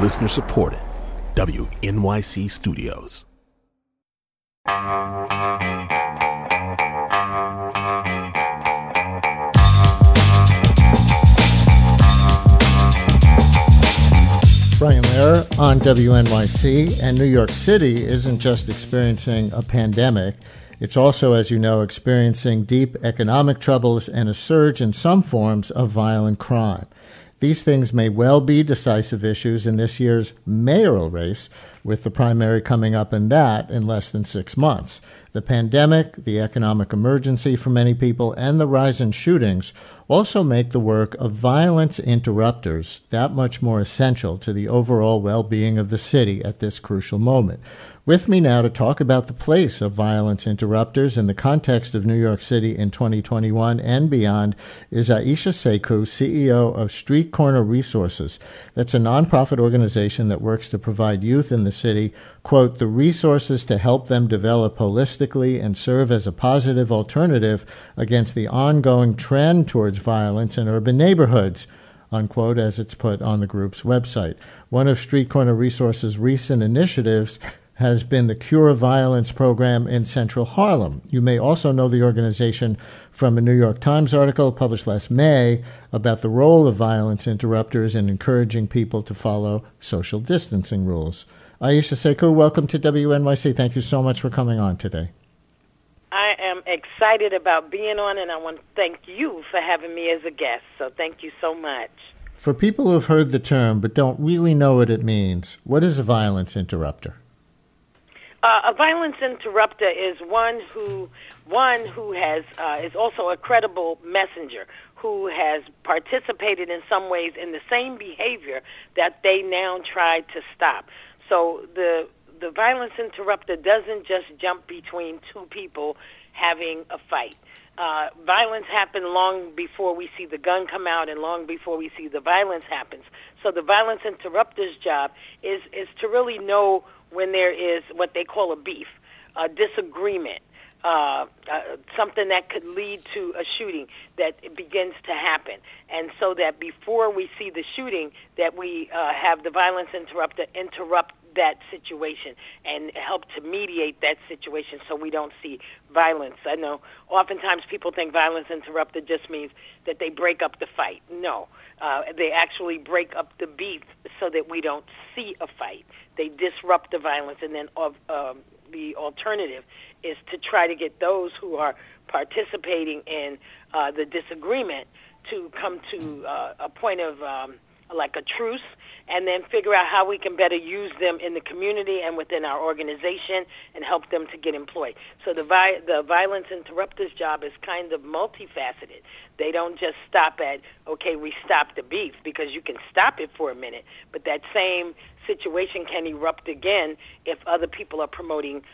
Listener supported. WNYC Studios. Brian Lehrer on WNYC, and New York City isn't just experiencing a pandemic. It's also, as you know, experiencing deep economic troubles and a surge in some forms of violent crime. These things may well be decisive issues in this year's mayoral race, with the primary coming up in less than 6 months. The pandemic, the economic emergency for many people, and the rise in shootings also make the work of violence interrupters that much more essential to the overall well-being of the city at this crucial moment. With me now to talk about the place of violence interrupters in the context of New York City in 2021 and beyond is Aisha Sekou, CEO of Street Corner Resources. That's a nonprofit organization that works to provide youth in the city, quote, the resources to help them develop holistically and serve as a positive alternative against the ongoing trend towards violence in urban neighborhoods, unquote, as it's put on the group's website. One of Street Corner Resources' recent initiatives has been the Cure Violence program in Central Harlem. You may also know the organization from a New York Times article published last May about the role of violence interrupters in encouraging people to follow social distancing rules. Aisha Sekou, welcome to WNYC. Thank you so much for coming on today. I am excited about being on, and I want to thank you for having me as a guest. So thank you so much. For people who have heard the term but don't really know what it means, what is a violence interrupter? A violence interrupter is one who has is also a credible messenger who has participated in some ways in the same behavior that they now try to stop. So the violence interrupter doesn't just jump between two people having a fight. Violence happened long before we see the gun come out and long before we see the violence happens. So the violence interrupter's job is to really know when there is what they call a beef, a disagreement, something that could lead to a shooting that begins to happen. And so that before we see the shooting, that we have the violence interrupter interrupt that situation and help to mediate that situation so we don't see violence. I know oftentimes people think violence interrupter just means that they break up the fight. No, they actually break up the beef so that we don't see a fight. They disrupt the violence, and then the alternative is to try to get those who are participating in the disagreement to come to a point of like a truce, and then figure out how we can better use them in the community and within our organization and help them to get employed. So the violence interrupter's job is kind of multifaceted. They don't just stop at, okay, we stop the beef, because you can stop it for a minute, but that same situation can erupt again if other people are promoting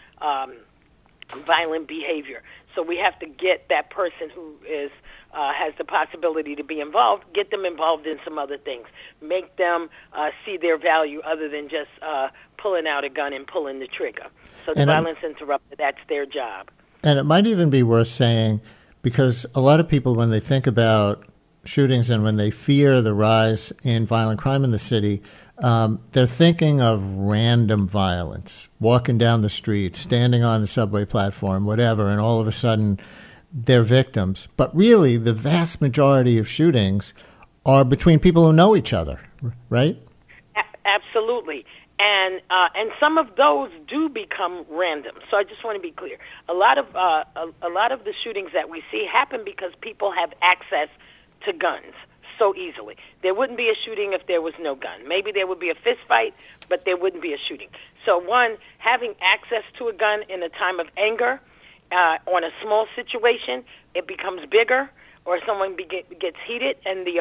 violent behavior. So we have to get that person who is has the possibility to be involved, get them involved in some other things, make them see their value other than just pulling out a gun and pulling the trigger. So the violence interrupter, that's their job. And it might even be worth saying, because a lot of people, when they think about shootings and when they fear the rise in violent crime in the city, they're thinking of random violence, walking down the street, standing on the subway platform, whatever, and all of a sudden they're victims. But really, the vast majority of shootings are between people who know each other, right? Absolutely. And some of those do become random. So I just want to be clear. A lot of the shootings that we see happen because people have access to guns so easily. There wouldn't be a shooting if there was no gun. Maybe there would be a fist fight, but there wouldn't be a shooting. So one, having access to a gun in a time of anger, on a small situation, it becomes bigger, or someone gets heated, and the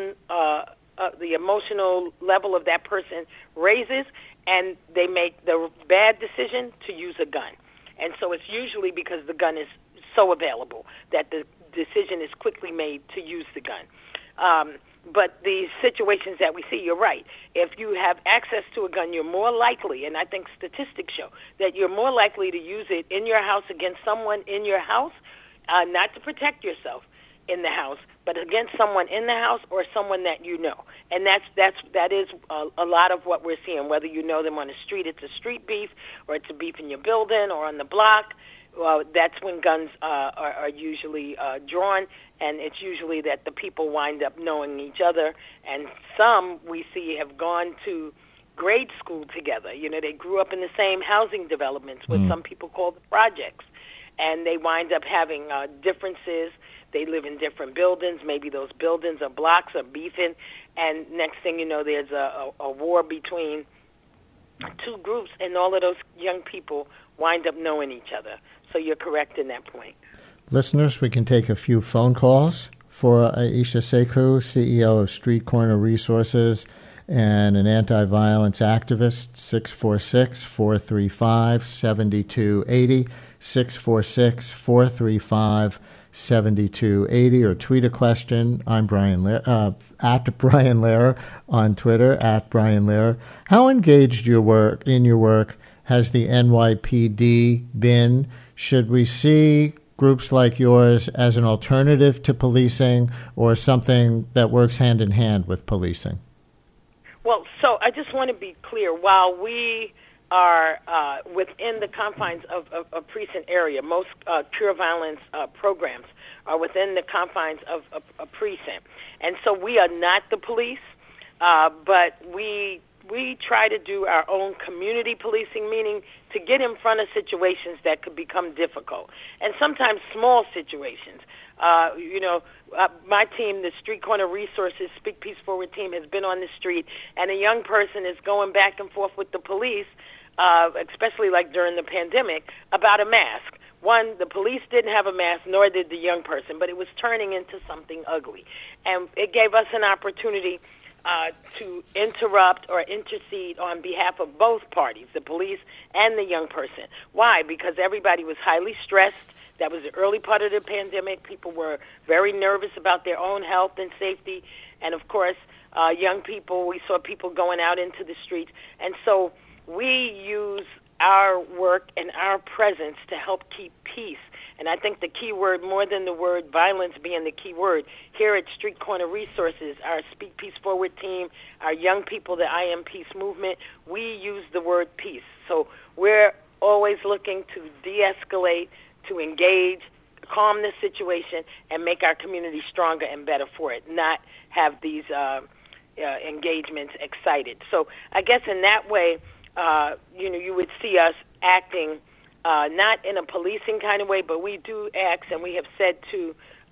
emotional level of that person raises, and they make the bad decision to use a gun. And so it's usually because the gun is so available that the decision is quickly made to use the gun. But the situations that we see, you're right. If you have access to a gun, you're more likely, and I think statistics show, that you're more likely to use it in your house against someone in your house, not to protect yourself, in the house, but against someone in the house or someone that you know. And that is a lot of what we're seeing. Whether you know them on the street, it's a street beef, or it's a beef in your building or on the block. That's when guns are usually drawn, and it's usually that the people wind up knowing each other. And some we see have gone to grade school together. You know, they grew up in the same housing developments, what some people call the projects, and they wind up having differences. They live in different buildings. Maybe those buildings or blocks are beefing, and next thing you know, there's a war between two groups, and all of those young people wind up knowing each other. So you're correct in that point. Listeners, we can take a few phone calls for Aisha Sekou, CEO of Street Corner Resources and an anti-violence activist, 646-435-7280, 646-435-7280, or tweet a question. I'm Brian at Brian Lehrer on Twitter, at Brian Lehrer. How engaged in your work has the NYPD been? Should we see groups like yours as an alternative to policing or something that works hand in hand with policing? Well, so I just want to be clear. While we are within the confines of a precinct area, most pure violence programs are within the confines of a precinct. And so we are not the police, but we try to do our own community policing, meaning to get in front of situations that could become difficult, and sometimes small situations. My team, the Street Corner Resources Speak Peace Forward team, has been on the street, and a young person is going back and forth with the police, especially like during the pandemic, about a mask. One, the police didn't have a mask, nor did the young person, but it was turning into something ugly. And it gave us an opportunity to interrupt or intercede on behalf of both parties, the police and the young person. Why? Because everybody was highly stressed. That was the early part of the pandemic. People were very nervous about their own health and safety. And, of course, young people, we saw people going out into the streets. And so we use our work and our presence to help keep peace. And I think the key word, more than the word violence being the key word, here at Street Corner Resources, our Speak Peace Forward team, our young people, the I Am Peace movement, we use the word peace. So we're always looking to de-escalate, to engage, calm the situation, and make our community stronger and better for it, not have these engagements excited. So I guess in that way, you would see us acting not in a policing kind of way, but we do act, and we have said to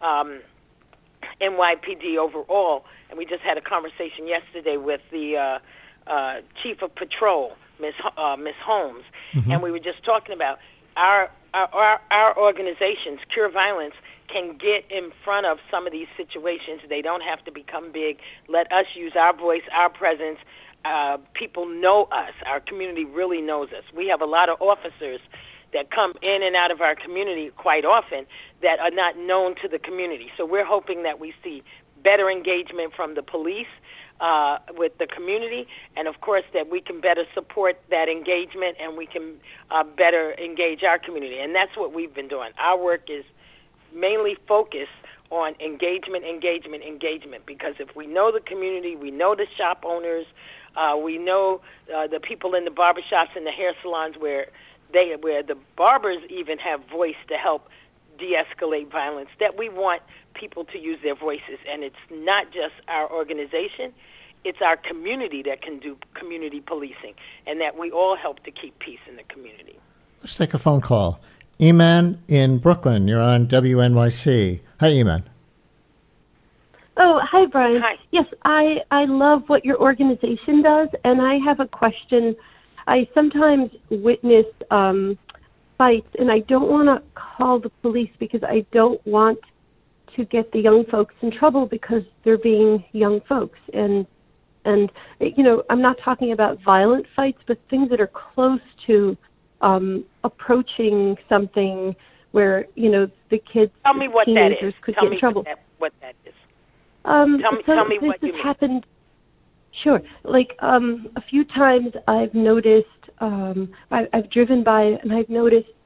NYPD overall, and we just had a conversation yesterday with the Chief of Patrol, Miss Holmes, and we were just talking about our organizations, Cure Violence, can get in front of some of these situations. They don't have to become big. Let us use our voice, our presence. People know us. Our community really knows us. We have a lot of officers that come in and out of our community quite often that are not known to the community. So we're hoping that we see better engagement from the police with the community, and of course that we can better support that engagement and we can better engage our community. And that's what we've been doing. Our work is mainly focused on engagement, because if we know the community, we know the shop owners, we know the people in the barbershops and the hair salons where the barbers even have voice to help de-escalate violence, that we want people to use their voices. And it's not just our organization, it's our community that can do community policing, and that we all help to keep peace in the community. Let's take a phone call. Eman in Brooklyn, you're on WNYC. Hi, Eman. Oh, hi, Brian. Hi. Yes, I love what your organization does, and I have a question. I sometimes witness fights, and I don't want to call the police because I don't want to get the young folks in trouble because they're being young folks. And I'm not talking about violent fights, but things that are close to approaching something where, the kids, Tell me what teenagers that is. could Tell get me what trouble. What that is. Tell me what you mean. Happened. Sure. Like a few times I've noticed, I've driven by and I've noticed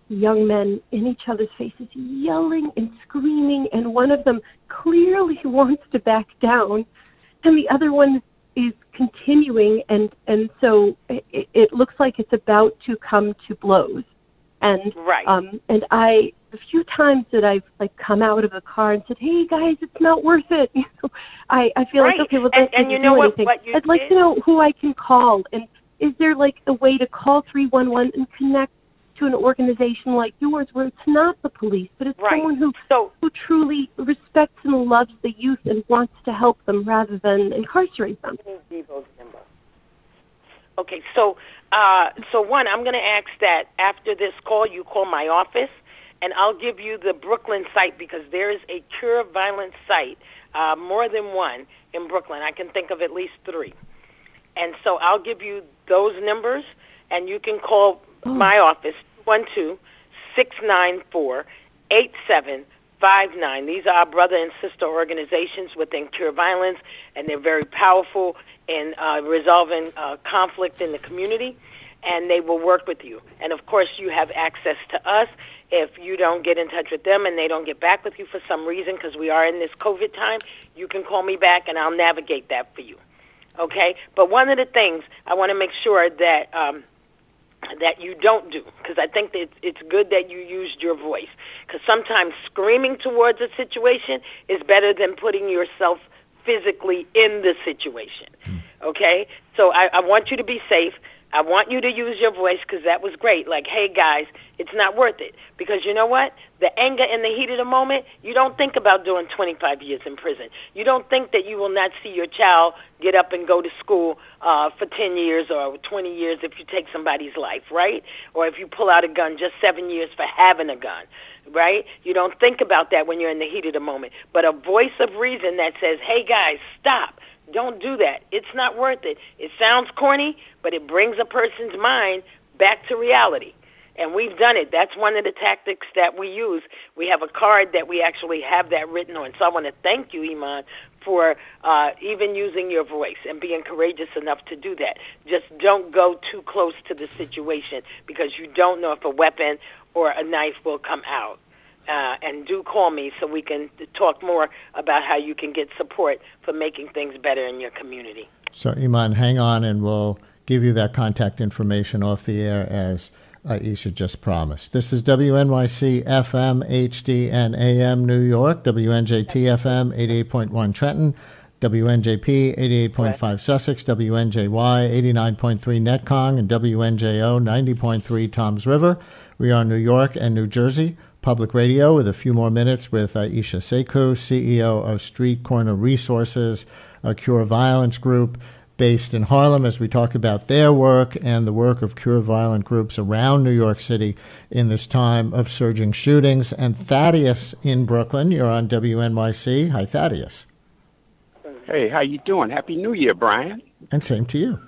young men in each other's faces, yelling and screaming, and one of them clearly wants to back down, and the other one is continuing, and so it looks like it's about to come to blows. And right. And a few times that I've like come out of the car and said, "Hey guys, it's not worth it." You know, I feel right. like, okay, well, and you know what you I'd like to know who I can call, and is there like a way to call 311 and connect to an organization like yours where it's not the police, but it's right. someone who truly respects and loves the youth and wants to help them rather than incarcerate them? Okay, so one, I'm going to ask that after this call, you call my office, and I'll give you the Brooklyn site because there is a Cure Violence site, more than one in Brooklyn. I can think of at least 3. And so I'll give you those numbers, and you can call my office, 212-694-8759. These are our brother and sister organizations within Cure Violence, and they're very powerful in resolving conflict in the community, and they will work with you. And, of course, you have access to us. If you don't get in touch with them and they don't get back with you for some reason, because we are in this COVID time, you can call me back, and I'll navigate that for you. Okay? But one of the things I want to make sure that that you don't do, because I think that it's good that you used your voice, because sometimes screaming towards a situation is better than putting yourself physically in the situation. Okay? So I want you to be safe. I want you to use your voice because that was great. Like, hey, guys, it's not worth it. Because you know what? The anger and the heat of the moment, you don't think about doing 25 years in prison. You don't think that you will not see your child get up and go to school for 10 years or 20 years if you take somebody's life, right? Or if you pull out a gun, just 7 years for having a gun, right? You don't think about that when you're in the heat of the moment. But a voice of reason that says, hey, guys, stop. Don't do that. It's not worth it. It sounds corny, but it brings a person's mind back to reality. And we've done it. That's one of the tactics that we use. We have a card that we actually have that written on. So I want to thank you, Iman, for even using your voice and being courageous enough to do that. Just don't go too close to the situation because you don't know if a weapon or a knife will come out. And do call me so we can talk more about how you can get support for making things better in your community. So, Iman, hang on, and we'll give you that contact information off the air as Aisha just promised. This is WNYC FM, HD, and AM New York, WNJT FM, 88.1 Trenton, WNJP, 88.5 Sussex, WNJY, 89.3 Netcong, and WNJO, 90.3 Toms River. We are New York and New Jersey Public Radio with a few more minutes with Aisha Sekou, CEO of Street Corner Resources, a Cure Violence group based in Harlem, as we talk about their work and the work of Cure Violent groups around New York City in this time of surging shootings. And Thaddeus in Brooklyn, you're on WNYC. Hi, Thaddeus. Hey, how you doing? Happy New Year, Brian. And same to you.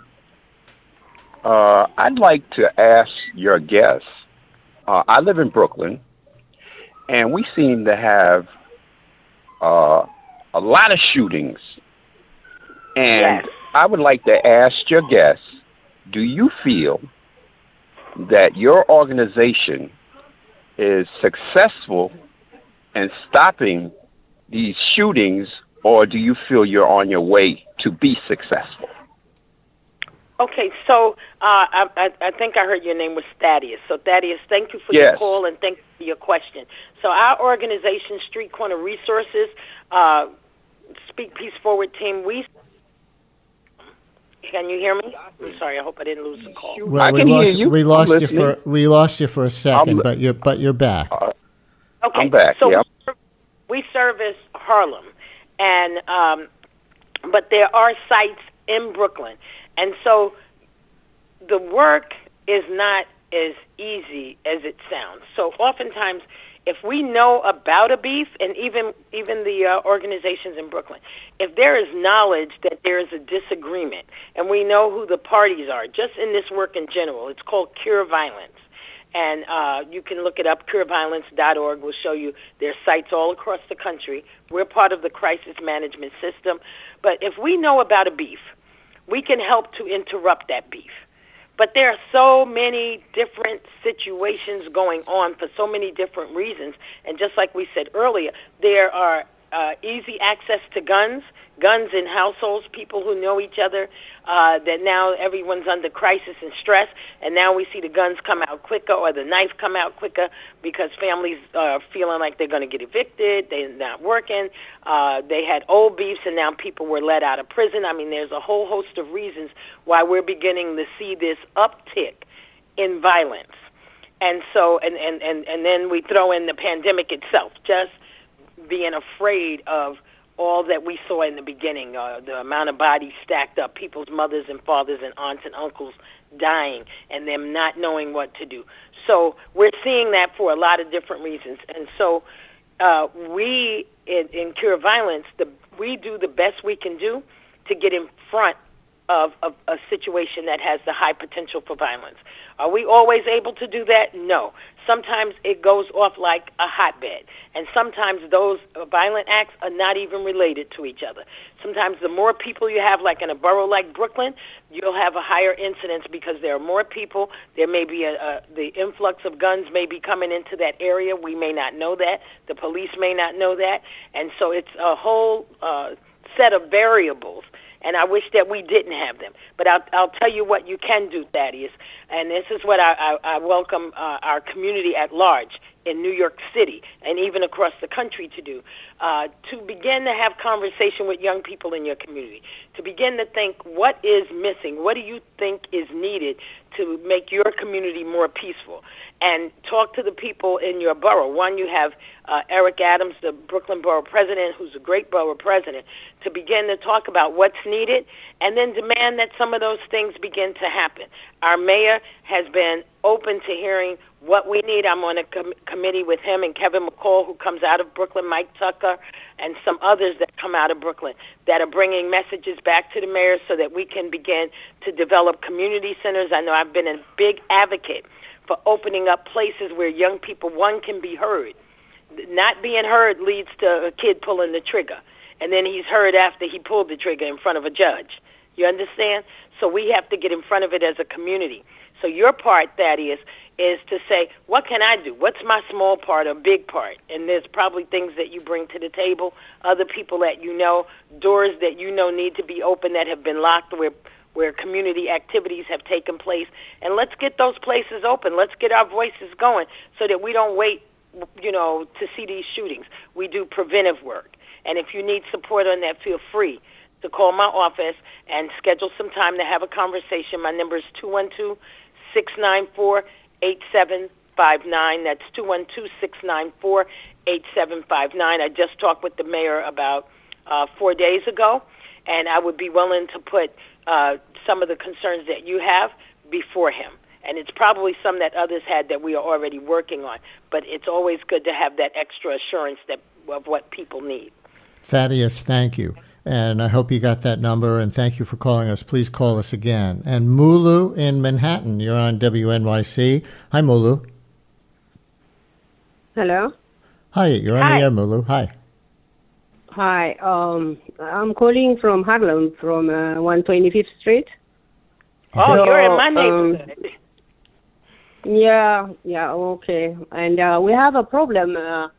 I'd like to ask your guest. I live in Brooklyn, and we seem to have a lot of shootings. And yes. I would like to ask your guest, do you feel that your organization is successful in stopping these shootings, or do you feel you're on your way to be successful? Okay, so I think I heard your name was Thaddeus. So, Thaddeus, thank you for your call and thank you for your question. So our organization, Street Corner Resources, Speak Peace Forward Team, can you hear me? I'm sorry, I hope I didn't lose the call. Well, I can hear you. We lost you for a second, but you're back. Okay, I'm back. So yeah. we service Harlem, and but there are sites in Brooklyn. And so the work is not as easy as it sounds. So oftentimes, if we know about a beef, and even the organizations in Brooklyn, if there is knowledge that there is a disagreement, and we know who the parties are, just in this work in general, it's called Cure Violence. And you can look it up, cureviolence.org will show you there's sites all across the country. We're part of the crisis management system. But if we know about a beef, we can help to interrupt that beef. But there are so many different situations going on for so many different reasons. And just like we said earlier, there are easy access to guns in households, people who know each other, that now everyone's under crisis and stress, and now we see the guns come out quicker or the knife come out quicker because families are feeling like they're going to get evicted, they're not working, they had old beefs, and now people were let out of prison. I mean, there's a whole host of reasons why we're beginning to see this uptick in violence. And so, and then we throw in the pandemic itself, just being afraid of all that we saw in the beginning, the amount of bodies stacked up, people's mothers and fathers and aunts and uncles dying, and them not knowing what to do. So we're seeing that for a lot of different reasons. And so we, in Cure Violence, we do the best we can do to get in front of a situation that has the high potential for violence. Are we always able to do that? No. Sometimes it goes off like a hotbed, and sometimes those violent acts are not even related to each other. Sometimes the more people you have, like in a borough like Brooklyn, you'll have a higher incidence because there are more people. There may be the influx of guns may be coming into that area. We may not know that. The police may not know that. And so it's a whole set of variables. And I wish that we didn't have them. But I'll tell you what you can do, Thaddeus, and this is what I welcome our community at large in New York City and even across the country to do, to begin to have conversation with young people in your community, to begin to think what is missing, what do you think is needed to make your community more peaceful, and talk to the people in your borough. One, you have Eric Adams, the Brooklyn Borough President, who's a great borough president, to begin to talk about what's needed and then demand that some of those things begin to happen. Our mayor has been open to hearing what we need. I'm on a committee with him and Kevin McCall, who comes out of Brooklyn, Mike Tucker, and some others that come out of Brooklyn that are bringing messages back to the mayor so that we can begin to develop community centers. I know I've been a big advocate for opening up places where young people, one, can be heard. Not being heard leads to a kid pulling the trigger, and then he's heard after he pulled the trigger in front of a judge. You understand? So we have to get in front of it as a community. So your part, Thaddeus, is to say, what can I do? What's my small part or big part? And there's probably things that you bring to the table, other people that you know, doors that you know need to be open that have been locked where community activities have taken place. And let's get those places open. Let's get our voices going so that we don't wait, to see these shootings. We do preventive work. And if you need support on that, feel free to call my office and schedule some time to have a conversation. My number is 212-694-8759. That's 212-694-8759. I just talked with the mayor about 4 days ago, and I would be willing to put some of the concerns that you have before him. And it's probably some that others had that we are already working on. But it's always good to have that extra assurance of what people need. Thaddeus, thank you. And I hope you got that number, and thank you for calling us. Please call us again. And Mulu in Manhattan, you're on WNYC. Hi, Mulu. Hello. Hi, you're on the air, Mulu. Hi. Hi. I'm calling from Harlem, from 125th Street. Oh, so, you're in my neighborhood. Yeah, okay. And we have a problem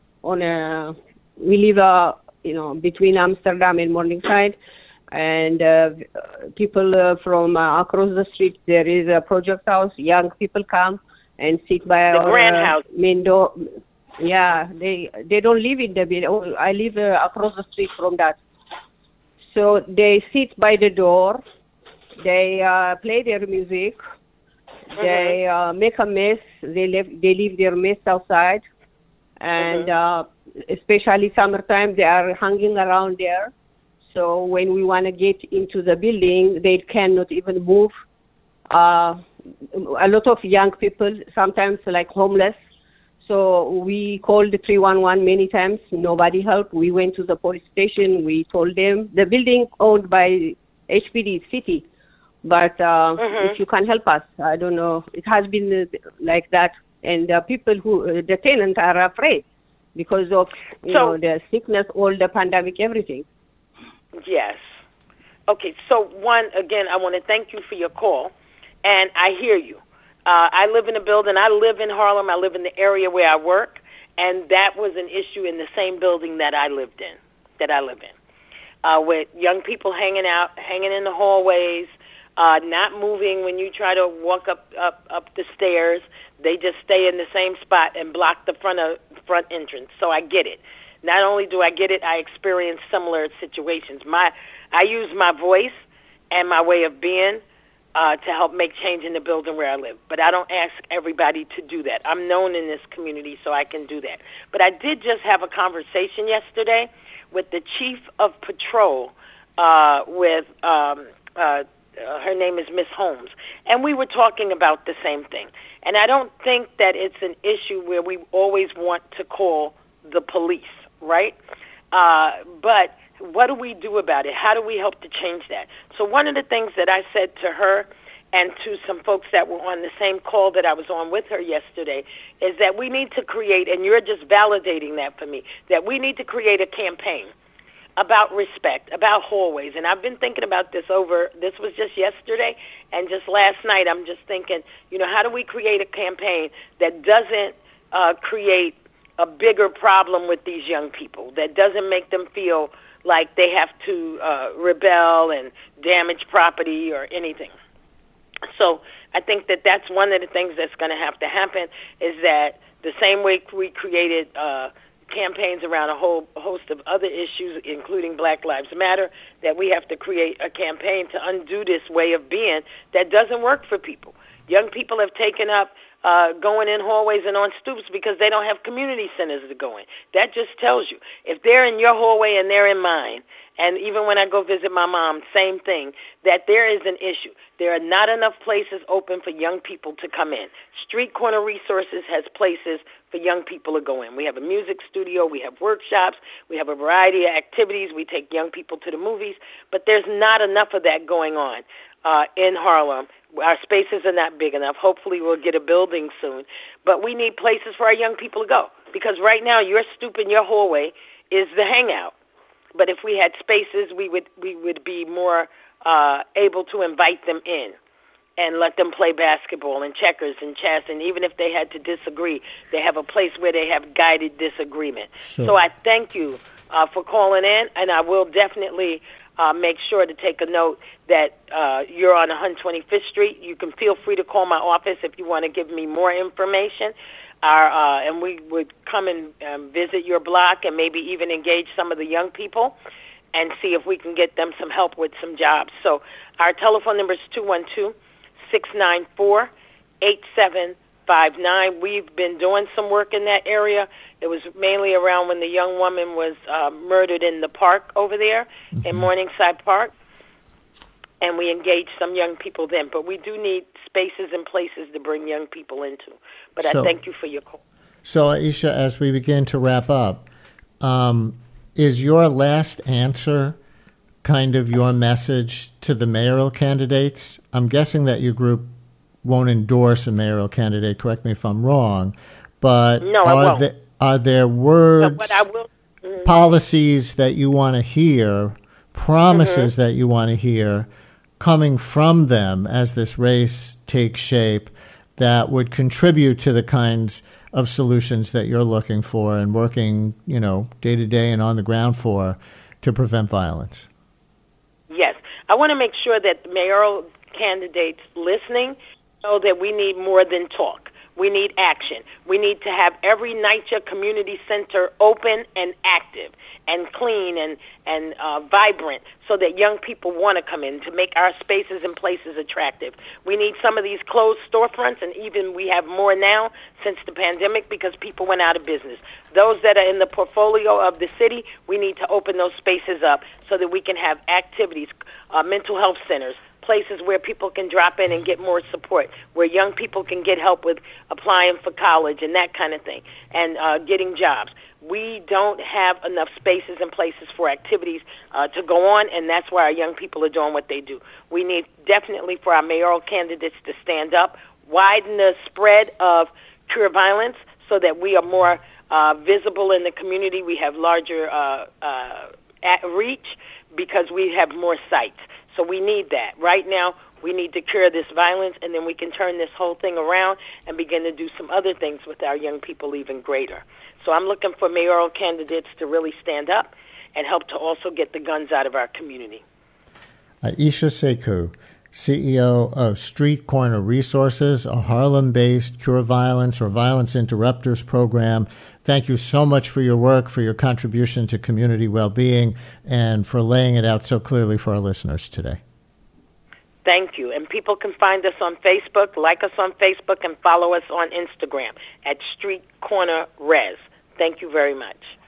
we live, between Amsterdam and Morningside, and people from across the street, there is a project house. Young people come and sit by the our grand house. Main door. Yeah, they don't live in the building. I live across the street from that. So they sit by the door. They play their music. They make a mess. They leave their mess outside, and especially summertime, they are hanging around there. So when we want to get into the building, they cannot even move. A lot of young people, sometimes like homeless. So we called 311 many times. Nobody helped. We went to the police station. We told them the building owned by HPD City. But if you can help us, I don't know. It has been like that. And people the tenants are afraid because of the sickness, all the pandemic, everything. Yes. Okay, so one, again, I want to thank you for your call. And I hear you. I live in a building. I live in Harlem. I live in the area where I work, and that was an issue in the same building that I live in. With young people hanging in the hallways, not moving when you try to walk up the stairs. They just stay in the same spot and block the front entrance. So I get it. Not only do I get it, I experience similar situations. I use my voice and my way of being to help make change in the building where I live. But I don't ask everybody to do that. I'm known in this community, so I can do that. But I did just have a conversation yesterday with the chief of patrol her name is Miss Holmes, and we were talking about the same thing. And I don't think that it's an issue where we always want to call the police, right? But what do we do about it? How do we help to change that? So one of the things that I said to her and to some folks that were on the same call that I was on with her yesterday is that we need to create, and you're just validating that for me, that we need to create a campaign about respect, about hallways. And I've been thinking about this was just yesterday, and just last night I'm just thinking, how do we create a campaign that doesn't create a bigger problem with these young people, that doesn't make them feel like they have to rebel and damage property or anything. So I think that that's one of the things that's going to have to happen, is that the same way we created campaigns around a whole host of other issues, including Black Lives Matter, that we have to create a campaign to undo this way of being that doesn't work for people. Young people have taken up going in hallways and on stoops because they don't have community centers to go in. That just tells you, if they're in your hallway and they're in mine, and even when I go visit my mom, same thing, that there is an issue. There are not enough places open for young people to come in. Street Corner Resources has places for young people to go in. We have a music studio, we have workshops, we have a variety of activities, we take young people to the movies, but there's not enough of that going on in Harlem. Our spaces are not big enough. Hopefully we'll get a building soon. But we need places for our young people to go, because right now your stoop in your hallway is the hangout. But if we had spaces, we would be more able to invite them in and let them play basketball and checkers and chess. And even if they had to disagree, they have a place where they have guided disagreement. So I thank you for calling in, and I will definitely make sure to take a note that you're on 125th Street. You can feel free to call my office if you want to give me more information. And we would come and visit your block and maybe even engage some of the young people and see if we can get them some help with some jobs. So our telephone number is 212-694-8759. We've been doing some work in that area. It was mainly around when the young woman was murdered in the park over there, in Morningside Park. And we engaged some young people then. But we do need spaces and places to bring young people into. But I thank you for your call. So, Aisha, as we begin to wrap up, is your last answer kind of your message to the mayoral candidates? I'm guessing that your group won't endorse a mayoral candidate. Correct me if I'm wrong. But are there words, policies that you want to hear, promises that you want to hear coming from them as this race takes shape that would contribute to the kinds of solutions that you're looking for and working, day to day and on the ground for to prevent violence? Yes. I want to make sure that the mayoral candidates listening know that we need more than talk. We need action. We need to have every NYCHA community center open and active and clean and vibrant so that young people want to come in, to make our spaces and places attractive. We need some of these closed storefronts, and even we have more now since the pandemic because people went out of business. Those that are in the portfolio of the city, we need to open those spaces up so that we can have activities, mental health centers, places where people can drop in and get more support, where young people can get help with applying for college and that kind of thing, and getting jobs. We don't have enough spaces and places for activities to go on, and that's why our young people are doing what they do. We need definitely for our mayoral candidates to stand up, widen the spread of pure violence so that we are more visible in the community. We have larger reach because we have more sites. So we need that. Right now, we need to cure this violence, and then we can turn this whole thing around and begin to do some other things with our young people even greater. So I'm looking for mayoral candidates to really stand up and help to also get the guns out of our community. Aisha Sekou, CEO of Street Corner Resources, a Harlem-based Cure Violence or Violence Interrupters program. Thank you so much for your work, for your contribution to community well-being, and for laying it out so clearly for our listeners today. Thank you. And people can find us on Facebook, like us on Facebook, and follow us on Instagram at Street Corner Res. Thank you very much.